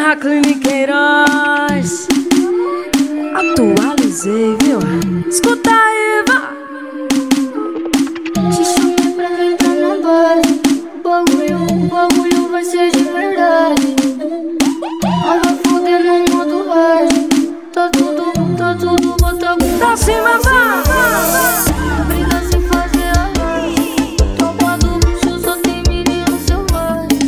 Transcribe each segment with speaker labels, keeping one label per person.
Speaker 1: Jacqueline Queiroz. Atualizei, viu? Escuta aí, vá.
Speaker 2: Te chamei pra entrar na base. O bagulho vai ser de verdade. Ela fuder no modo hard. Tá tudo botado
Speaker 1: Pra cima, vá.
Speaker 2: Briga sem fazer arraso. Tropa do bruxo só tem menino selvagem.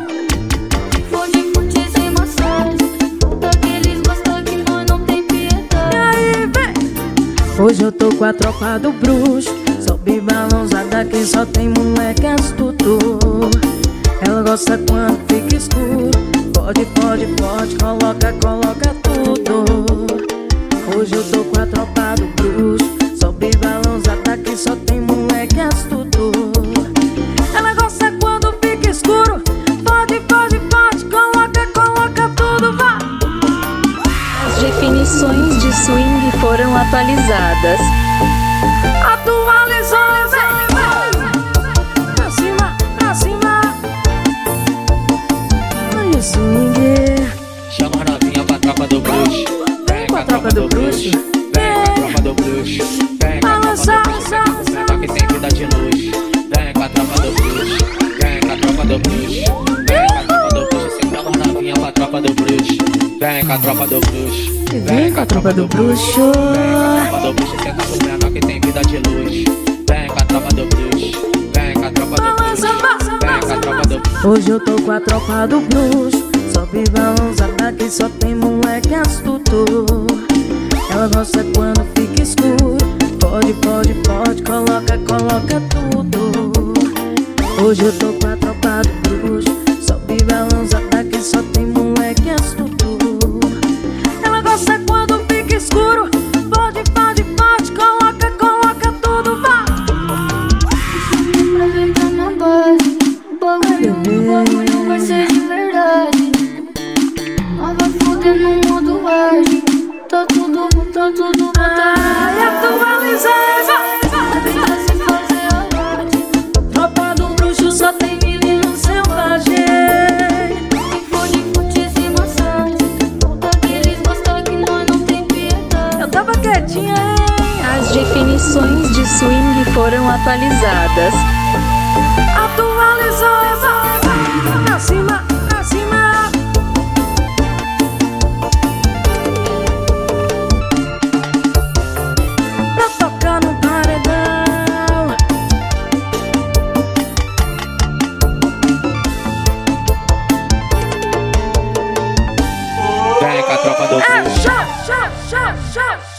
Speaker 2: Fode sem massagem. Daqueles gosta que nós não tem piedade.
Speaker 1: E aí, vem. Hoje eu tô com a tropa do bruxo. Sobe balançada que só tem moleque astuto. Ela gosta quando fica escuro. Pode, coloca tudo. Hoje eu tô com a tropa do bruxo. Sobe balançada que só tem moleque astuto. Ela gosta quando fica escuro. Pode, coloca tudo, vá.
Speaker 3: As definições de swing foram atualizadas.
Speaker 1: Atualizou, vem. Pra cima. Olha o swing.
Speaker 4: Chama a novinha pra tropa do bruxo.
Speaker 1: Vem com a tropa do bruxo.
Speaker 4: Vem com a tropa do bruxo. Vem com a tropa do bruxo. Só que tem vida de luz. Vem com a tropa do bruxo. Vem com a tropa do bruxo. Vem com a tropa do bruxo. Chama a novinha pra tropa do bruxo. Vem com a tropa do bruxo.
Speaker 1: Vem com a tropa do bruxo.
Speaker 4: Vem com a tropa do bruxo. Senta com menor que tem vida de luz. Vem com a tropa do bruxo. Vem com a tropa do bruxo. Vem com a tropa do bruxo.
Speaker 1: Hoje eu tô com a tropa do bruxo. Sobe balançada que só tem moleque astuto. Ela gosta quando fica escuro. Pode, coloca tudo. Hoje eu tô com a tropa do bruxo. Sobe balançada que só tem moleque astuto. Ela gosta quando fica escuro. Pode, coloca tudo, vá.
Speaker 2: Pra entrar na base. O bagulho vai ser de verdade. Ela fuder no modo hard. Tá tudo botado.
Speaker 1: Ai, atualizei, vá.
Speaker 2: Briga sem fazer arraso.
Speaker 1: Tropa do bruxo só tem menino selvagem.
Speaker 2: Fode sem massagem. Daqueles gosta que nós não tem piedade.
Speaker 1: Eu tava quietinha, hein?
Speaker 3: As definições de swing foram atualizadas.
Speaker 1: Atualizou, vá. Pra cima. Pra tocar no paredão.
Speaker 4: Vem com a tropa do bruxo.
Speaker 1: É chá.